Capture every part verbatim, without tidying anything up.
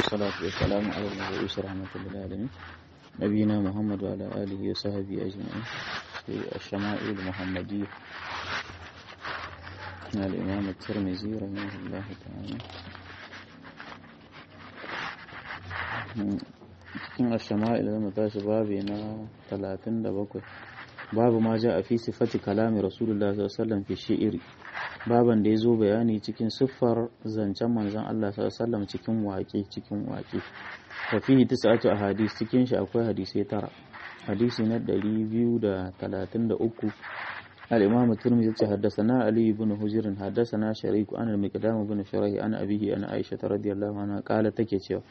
والصلاة والسلام على المبعوث رحمة للعالمين نبينا محمد وعلى آله وصحبه أجمعين. في الشمائل المحمدية الإمام الترمذي رحمه الله تعالى. cikin ashama'il da matashi babu na talatin da bakwai babu ma ja a fi sifati kalami rasulullah sallallahu alaihi wasallam fi shi'iri baban da ya zo bayani cikin siffar zancen manzon Allah sallallahu alaihi wasallam cikin waƙe cikin waƙe wa fihi tis'atu ahadith cikin shi akwai hadisi tara hadisi na ɗari biyu da talatin da uku al-imam at-tirmidhi ya haddathana ali ibn hujr haddathana shariq an al-miqdam ibn shurayh an abihi an aisha radhiyallahu anha qala take cewa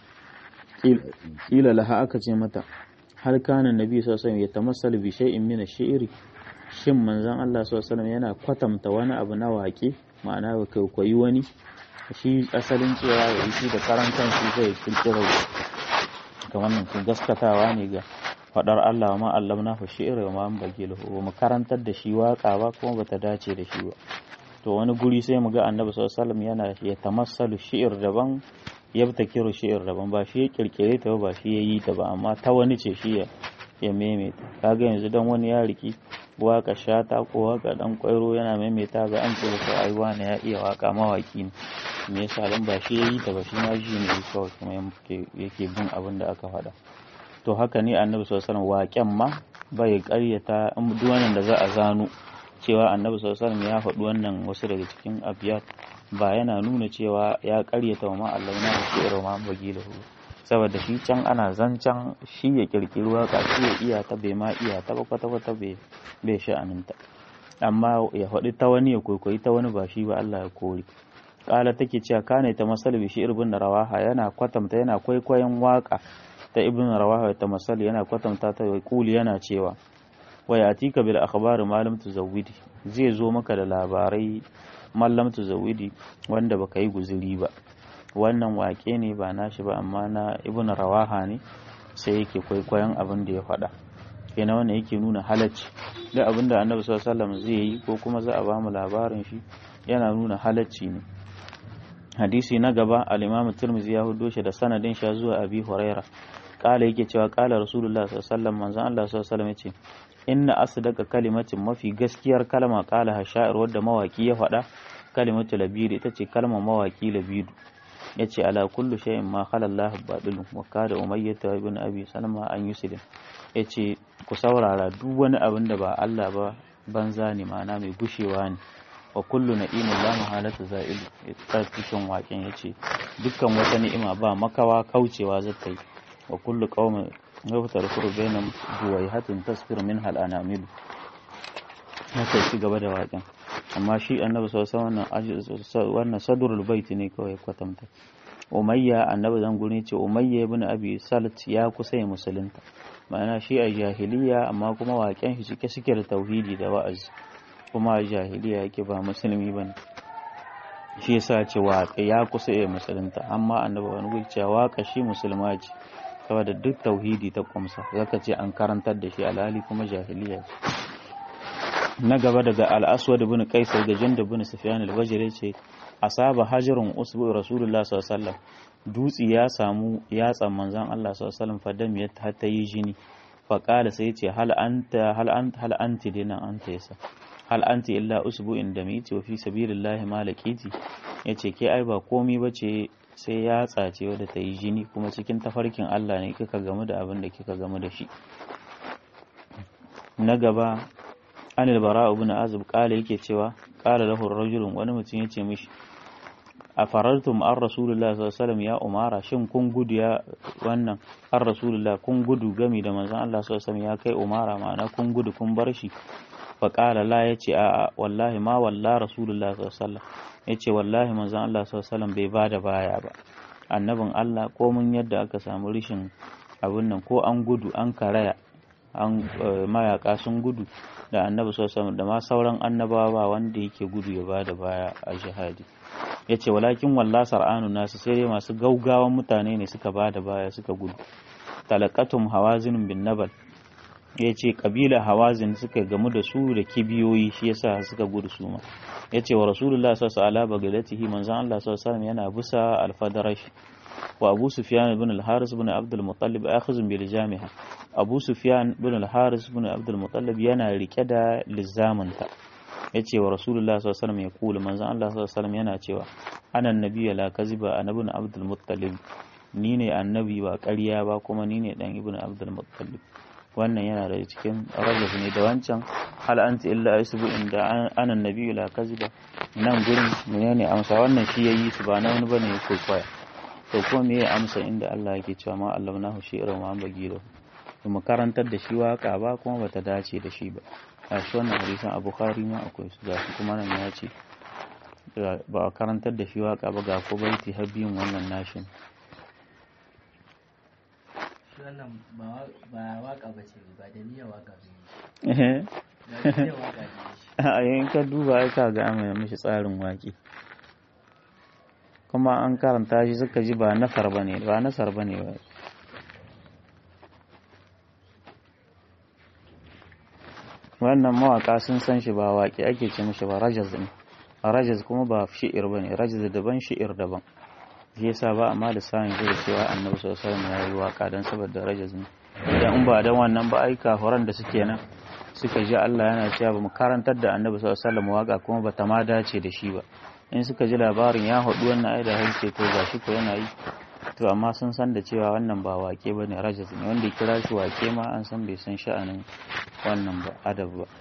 kila laha aka ce mata har kana nabi sallallahu alaihi wasallam ya tamassal bi shay'in min ash-shi'ri shin manzon Allah sallallahu alaihi wasallam yana kwatamta wani abu na waƙe ma'ana ba kai koyi wani shi asalin cewa ya yi da karan kanshi zai kirkiro ga wannan kun gaskatawa ne ga fadar Allah ma allamna fa shi'ri wa ma bagilu mu karantar da shi waka ba kuma bata dace da shi ba to wani guri sai mu ga annabi sallallahu alaihi wasallam yana ya tamassalu shi'r daban yabtakiru shi'ir daban ba shi ya kirkire ta ba shi ya yi ta ba amma ta wani ce shi ya maimaita kaga yanzu dan wani ya riki waka shata ko waka dan kwairo yana maimaita ga an ce ko ai wani ya iya waka mawaki ne me yasa dan ba shi ya yi ta ba shi ma ji ne kawai kuma yake bin abin da aka faɗa to haka ne annabi sallallahu alaihi wasallam waƙen ma bai ƙaryata duk wannan da za a zano cewa annabi sallallahu alaihi wasallam ya faɗi wannan wasu daga cikin abiyat ba yana nuna cewa ya karyata wa ma'allauna da shi irin ma'an bagi da hu saboda shi can ana zancen shi ya kirkiri waka shi ya iya ta bai ma iya ta kwata-kwata bai sha'aninta amma ya faɗi ta wani ya kwaikwayi ta wani ba shi ba Allah ya kori ƙala take cewa kane ta masal bi shi ibn rawaha yana kwatamta yana kwaikwayon waka ta ibn rawaha ta masal yana kwatamta ta kuli yana cewa waya atika bil akhbar malam tuzawwidi zai zo maka da labarai mallam tuzawidi wanda baka yi guzuri ba wannan wake ne ba nashi ba amma na ibnu rawaha ne sai yake kwaikwayon abin da ya faɗa kenan wannan yake nuna halacci da abin da annabi sallallahu alaihi wasallam zai yi ko kuma za a ba mu labarin shi yana nuna halacci ne hadisi na gaba al-imam tirmidhi ya hudo shi da sanadin shi zuwa abi huraira kala yake cewa kala rasulullah sallallahu alaihi wasallam manzon Allah sallallahu alaihi wasallam yace inna asdaqa kalimatin mafi gaskiyar kalma qala sha'ir wadda mawaki ya faɗa kalimatu labid ita ce kalmar mawaki labid yace ala kullu shay'in ma khala Allah badilun wa kada umayyah ibn abi salama an yuslim yace ku saurara duk wani abin da ba Allah ba banza ne ma'ana mai gushewa ne wa kullu na'imin la mahalatu za'il ita cikin waken yace dukkan wata ni'ima ba makawa kaucewa zata yi wa kullu qaumin yaftar kuru bainam duwaihatin tasfir min hal anamil haka ci gaba da waƙen amma shi annabi sallallahu alaihi wasallam wannan sadrul bait ne kawai kwatanta umayya annabi zan gune ce umayya ibn abi salt ya kusa ya musulunta ma'ana shi a jahiliya amma kuma waƙen shi cike suke da tauhidi da wa'azi kuma a jahiliya yake ba musulmi bane shi yasa ce waƙe ya kusa ya musulunta amma annabi wani guri ce waƙa shi musulma ce saboda duk tauhidi ta kumsa zaka ce an karantar da shi alhali kuma jahiliya na gaba daga al-aswad ibn qais da janda ibn sufyan al-bajri ce asaba hajarun usbu rasulullah sallallahu alaihi wasallam dutsi ya samu yatsan manzon Allah sallallahu alaihi wasallam fadam ya hatta yi jini fa qala sai ce hal anta hal anta hal anti dina anta yasa hal anti illa usbu'in damiti wa fi sabilillahi malakiti yace ke ai ba komai bace sai ya tsace wadda ta yi jini kuma cikin tafarkin Allah ne kika gamu da abin da kika gamu da shi na gaba anil bara ibn azib kala yake cewa kala lahu rajulun wani mutum yace mishi a farartum an rasulullah sallallahu alaihi wasallam ya umara shin kun gudu ya wannan an rasulullah kun gudu gami da manzon Allah sallallahu alaihi wasallam ya kai umara ma'ana kun gudu kun bar shi fa kala la yace a wallahi ma walla rasulullah sallallahu alaihi wasallam yace wallahi manzon Allah sallallahu alaihi wasallam bai bada baya ba annabin Allah ko mun yadda aka samu rishin abun nan ko an gudu an karaya an mayaka sun gudu da annabi sallallahu alaihi wasallam da ma sauran annabawa wanda yake gudu ya bada baya a jihadi yace walakin wallahi sar'anu nasu sai dai masu gaugawan mutane ne suka bada baya suka gudu talaqatum hawazin bin nabal yace kabila hawazin suka gamu da su da kibiyoyi shi yasa suka gudu su ma yace wa rasulullah sallallahu alaihi wasallam bagadatihi manzon Allah sallallahu alaihi wasallam yana busa alfadarash wa Abu Sufyan ibn al-Haris ibn Abd al-Muttalib akhizun bi lijamiha Abu Sufyan ibn al-Haris ibn Abd al-Muttalib yana rike da lizaminta yace wa Rasulullah sallallahu alaihi wasallam ya kula manzon Allah sallallahu alaihi wasallam yana cewa ana annabi la kaziba annabi ibn Abd al-Muttalib ni ne annabi ba ƙarya ba kuma ni ne dan ibn Abd al-Muttalib wannan yana da cikin rajab ne da wancan hal anti illa isbu inda ana annabi la kaziba nan gurin menene amsa wannan shi yayi su ba na wani bane ko kwaya to kuma me ya amsa inda Allah yake cewa ma allamnahu shi'ran wa ambagi da mu karantar da shi waka ba kuma bata dace da shi ba a shi wannan hadisin a Bukhari ma akwai su gashi kuma nan ya ce ba a karantar da shi waka ba ga ko baiti habbiyin wannan nashin wannan ba waka ba ce ba da niyyar waka ne da niyyar waka ne a yayin ka duba ai ka ga mai mishi tsarin waki kuma an karanta shi suka ji ba nasar bane ba nasar bane ba wannan mawaka sun san shi ba waki ake ce mishi ba rajaz ne rajaz kuma ba shi'ir bane rajaz daban shi'ir daban shi yasa ba amma da sanin da cewa annabi sallallahu alaihi wasallam ya yi waka dan saboda rajaz ne idan in ba dan wannan ba ai kafiran da suke nan suka ji Allah yana cewa ba mu karantar da annabi sallallahu alaihi wasallam waka kuma bata ma dace da shi ba in suka ji labarin ya haɗu wannan ai da hanke to gashi ko yana yi to amma sun san da cewa wannan ba wake bane rajaz ne wanda ya kira shi wake ma an san bai san sha'anin wannan ba adab ba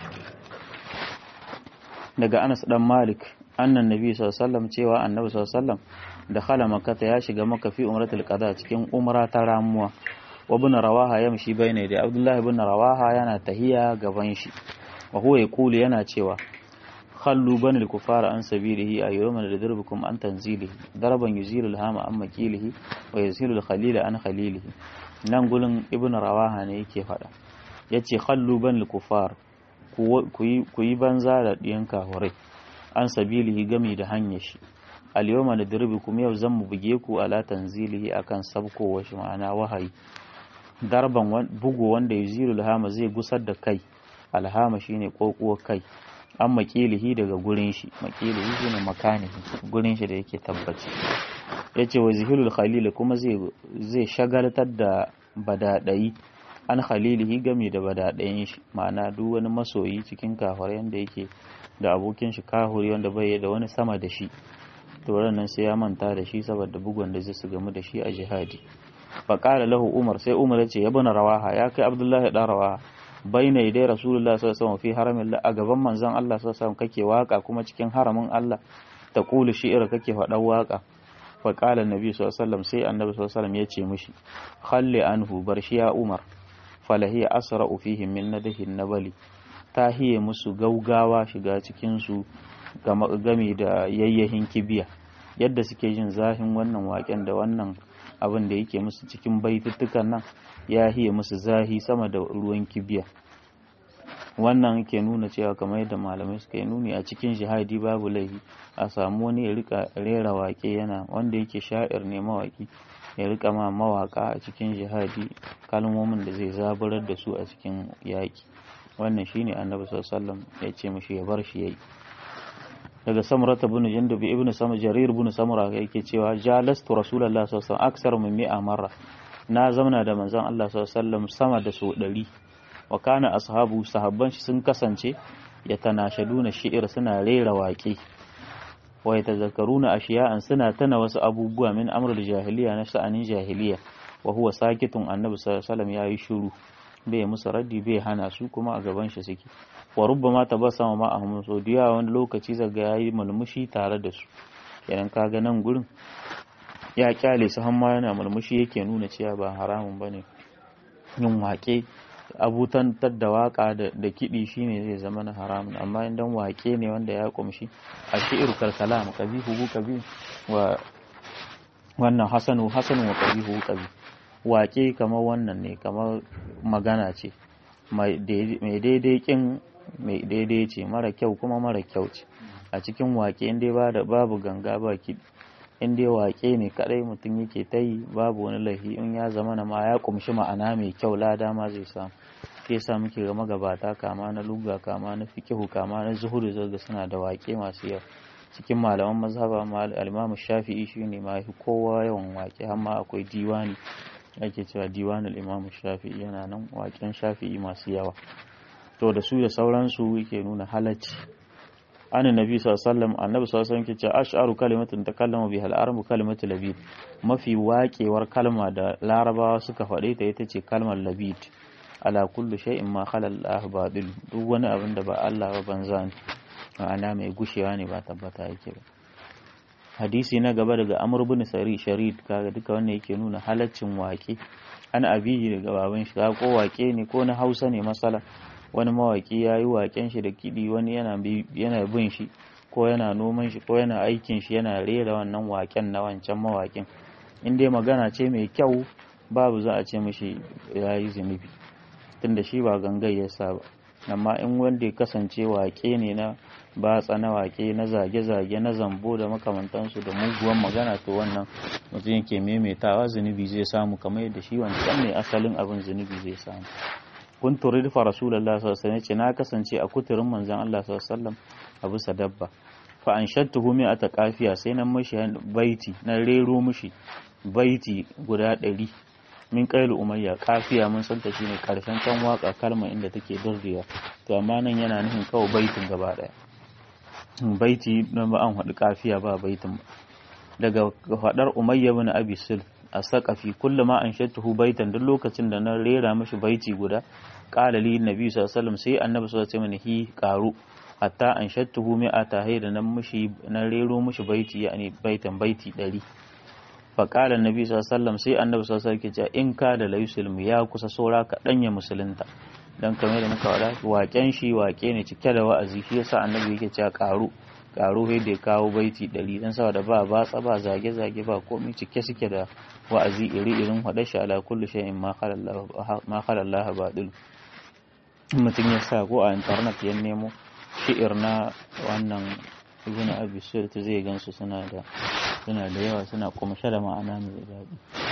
daga Anas dan Malik annan nabi sallallahu alaihi wasallam cewa annabi sallallahu alaihi wasallam da khala makkah ya shiga makka fi umratul qada cikin umra ta ramuwa wa ibn rawaha yamshi bayna da abdullahi ibn rawaha yana tahiya gaban shi wa huwa yaqulu yana cewa khallu banil kufara an sabilihi ayyuma ladrubukum an tanzilihi daraban yuzilu alhama an makilihi wa yuzilu alkhalila an khalilihi nan gulun ibn rawaha ne yake fada yace khallu banil kufar ku yi banza da diyan kahurai an sabilihi gami da hanyar shi al-yawma nadribukum yau zan mu buge ku ala tanzilihi akan sabkowa shi ma'ana wahayi darban bugu wanda yuzilu alhama zai gusar da kai alhama shine kokuwar kai an makilihi daga gurin shi makilihi shine makanihi gurin shi da yake tabbaci yace wa zihilul khalil kuma zai zai shagaltar da badadai an khalilihi game da badadayin shi ma'ana duk wani masoyi cikin kafirai yanda yake da abokin shi kahuri wanda bai da wani sama da shi to wannan sai ya manta da shi saboda bugun da zai su gamu da shi a jihadi fa qala lahu umar sai umar yace ya bana rawaha ya kai abdullahi da rawaha baina idai rasulullah sallallahu alaihi wasallam fi haramin a gaban manzon Allah sallallahu alaihi wasallam kake waka kuma cikin haramin Allah ta kulu shi'ir kake faɗan waka fa qala annabi sallallahu alaihi wasallam sai annabi sallallahu alaihi wasallam yace mishi khalli anhu barshi ya umar falahi asra'u fihim min nadahin nabali tahiye musu gaugawa shiga cikin su game da yayyahin kibiya yadda suke jin zahin wannan waken da wannan abin da yake musu cikin baituttukan nan ya hiye musu zahi sama da ruwan kibiya wannan ke nuna cewa kamar yadda malamai suka yi nuni a cikin jihadi babu laifi a samu wani ya rika rera wake yana wanda yake sha'ir ne mawaki ya rika ma mawaka a cikin jihadi kalmomin da zai zaburar da su a cikin yaki wannan shine annabi sallallahu alaihi wasallam ya ce mishi ya bar shi yayi daga samurata ibn jundub ibn sam jarir ibn samura yake cewa jalastu rasulullahi sallallahu alaihi wasallam aksar min mi'a marra na zauna da manzon Allah sallallahu alaihi wasallam sama da so ɗari wa kana ashabu sahabban shi sun kasance yatanashaduna shi'ir suna rera waƙe wa yatazakkaruna ashiya'an suna tana wasu abubuwa min amrul jahiliya na sha'anin jahiliya wa huwa sakitun annabi sallallahu alaihi wasallam yayi shiru bai musu raddi bai hana su kuma a gaban shi suke wa rubbama tabassama ma ahum so diya wani lokaci zaga yayi mulmushi tare da su idan kaga nan gurin ya kyale su hamma yana mulmushi yake nuna cewa ba haramun bane yin waƙe abutantar da waka da kiɗi shine zai zama na haramun amma idan wake ne wanda ya kumshi a shi'ir kalkalam qabihu qabi wa wannan hasanu hasanu wa qabihu qabi wake kamar wannan ne kamar magana ce mai daidai kin mai daidai ce mara kyau kuma mara kyau ce a cikin wake inda ba da babu ganga ba kiɗi inda wake ne kadai mutum yake ta yi babu wani laifi in ya zama na ma ya kumshi ma'ana mai kyau lada ma zai samu shi yasa muke ga magabata kama na lugha kama na fiqhu kama na zuhuri zaga suna da wake masu yawa cikin malaman mazhaba al-Imam Shafi'i shine ma yafi kowa yawan waƙe, amma akwai diwani ake cewa diwanul Imam Shafi'i, yana nan waƙen Shafi'i masu yawa. To da su da sauransu yake nuna halacci. An nabi sallallahu alaihi wasallam annabi sallallahu alaihi wasallam yake cewa ash'aru kalimatin takallama biha al-arabu kalimatu labid, mafi waƙewar kalma da larabawa suka faɗe ta ita ce kalmar labid. Ala kullu shay'in ma khala Allah batil, duk wani abin da ba Allah ba banza ne, ma'ana mai gushewa ne ba tabbata yake ba. Hadisi na gaba daga Amr ibn Sari Sharid, kaga duka wannan yake nuna halaccin waƙe. Ana abiyi daga baban shi, ko waƙe ne ko na Hausa ne, masala wani mawaƙi ya yi waƙen shi da kiɗi, wani yana yana bin shi ko yana noman shi ko yana aikin shi yana rera wannan waƙen na wancan mawaƙin. In dai magana ce mai kyau babu za a ce mishi ya yi zunubi, tunda shi ba gangai ya sa ba. Amma in wanda ya kasance waƙe ne na batsa, na waƙe na zage-zage, na zambo da makamantansu da muguwan magana, to wannan mutum yake maimaitawa zunubi zai samu, kamar yadda shi wancan ne asalin abin zunubi zai samu. Kun turi fa Rasulullah sallallahu alaihi wasallam, na kasance a kuturin manzon Allah sallallahu alaihi wasallam a bisa dabba. Fa an shattuhu mi ata kafiya, sai nan mishi baiti, na rero mishi baiti guda ɗari. Min kailu umayya, kafiya mun santa shine karshen can waka kalma inda take durrewa, to amma nan yana nufin kawai baitin gaba daya. Baiti don ba an haɗu kafiya ba baitin ba. Daga faɗar Umayya bin Abi Sul as-Saqafi, kullu ma an shattuhu baitan, duk lokacin da na rera mishi baiti guda, qala li nabi sallallahu alaihi wasallam, sai annabi sallallahu alaihi wasallam hi qaru, hatta an shattuhu mi'ata hayda, nan mishi na rero mishi baiti, yani baitan baiti ɗari. faƙala annabi sallallahu alaihi wasallam, sai annabi sallallahu alaihi wasallam yake cewa in ka da la yusulmu, ya kusa saura kaɗan ya musulunta. Dan kamar da muka wada waƙen shi waƙe ne cike da wa'azi, shi yasa annabi yake cewa ƙaru ƙaru sai da ya kawo baiti ɗari, dan saboda ba batsa ba zage zage ba komai, cike suke da wa'azi iri irin hada shi ala kullu shay'in ma khala Allah ma khala Allah badil. Mutum ya sa ko a internet ya nemo shi'ir na wannan ibn Abi Sulaiman zai gansu suna da suna da yawa, suna kumshe da ma'ana mai daɗi.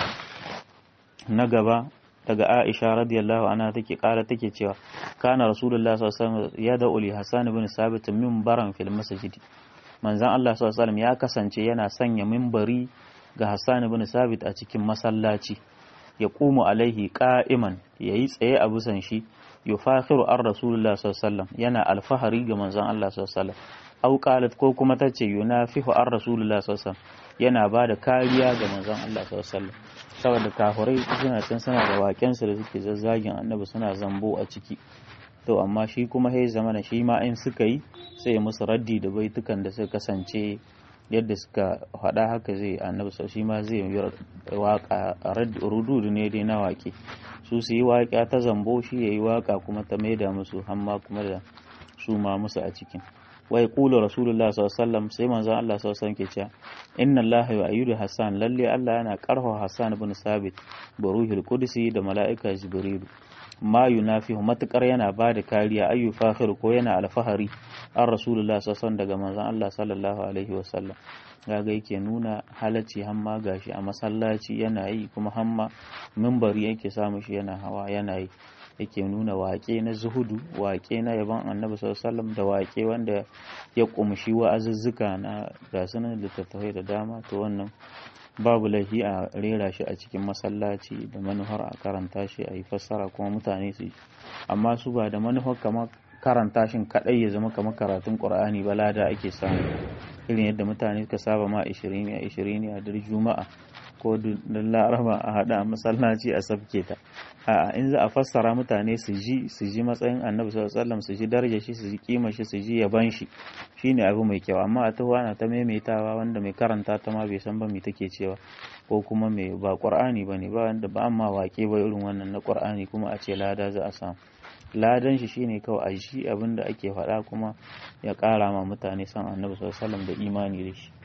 Na gaba daga Aisha radiyallahu anha take ƙara take cewa kana Rasulullah sallallahu alaihi wasallam ya da uli Hassan ibn Sabit minbaran fil masjid. Manzon Allah sallallahu alaihi wasallam ya kasance yana sanya minbari ga Hassan ibn Sabit a cikin masallaci, ya qumu alaihi qa'iman, yayi tsaye a busan shi, yufakhiru ar Rasulullah sallallahu alaihi wasallam, yana alfahari ga manzon Allah sallallahu alaihi wasallam. Au qalat, ko kuma tace yunafihu ar Rasulullah sallallahu alaihi wasallam, yana ba da kariya ga manzon Allah sallallahu alaihi wasallam, saboda kafirai suna can suna da waken su da suke zazzagin annabi, suna zambo a ciki. To amma shi kuma sai zamana shi ma in suka yi sai ya musu raddi da baitukan da suka kasance yadda suka faɗa haka zai annabi sau shi ma zai yi waka rududu ne dai na wake, su su yi waƙa ta zambo, shi ya yi waka kuma ta maida musu hamma kuma da su ma musu a cikin. Wai kula Rasulullah sallallahu alaihi wasallam, sai manzon Allah sallallahu alaihi wasallam ke cewa inna Allah yu'ayyidu Hassan, lalle Allah yana karfafa Hassan ibn Sabit bi ruhil qudsi da mala'ika Jibril, ma yunafihu matakar yana ba da kariya, ayyu fakhir ko yana alfahari an Rasulullah sallallahu alaihi wasallam daga manzon Allah sallallahu alaihi wasallam. Gaga yake nuna halacci hamma gashi a masallaci yana yi, kuma hamma minbari yake samu shi yana hawa yana yi, yake nuna waƙe na zuhudu, waƙe na yaban annabi sallallahu alaihi wasallam, da waƙe wanda ya kumshi wa'azuzzuka na gasunan littattafai da dama. To wannan babu laifi a rera shi a cikin masallaci da manufar a karanta shi a yi fassara kuma mutane su yi, amma su ba da manufar kamar karanta shi kadai ya zama kamar karatun Qur'ani ba, lada ake samu irin yadda mutane suka saba ma ishirin a ishirin a dar juma'a ko da laraba a hada a masallaci a sabke ta. A'a, in za a fassara mutane su ji su ji matsayin annabi sallallahu alaihi wasallam, su ji darajar shi, su ji kima shi, su ji yaban shi, shine abu mai kyau. Amma a tawa ana ta maimaitawa wanda mai karanta ta ma bai san ba me take cewa, ko kuma mai ba Qur'ani bane ba, wanda ba amma wake ba irin wannan na Qur'ani kuma a ce lada za a samu. Ladan shi shine kawai a shi abinda ake faɗa kuma ya ƙara ma mutane san annabi sallallahu alaihi wasallam da imani da shi.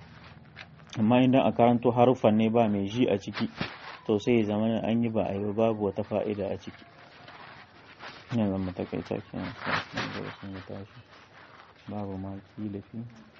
Amma idan a karanto haruffan ne ba mai ji a ciki, to sai ya zama an yi ba a yi babu wata fa'ida a ciki. Ina zama takaita kenan, sai sun tashi babu ma kilafi.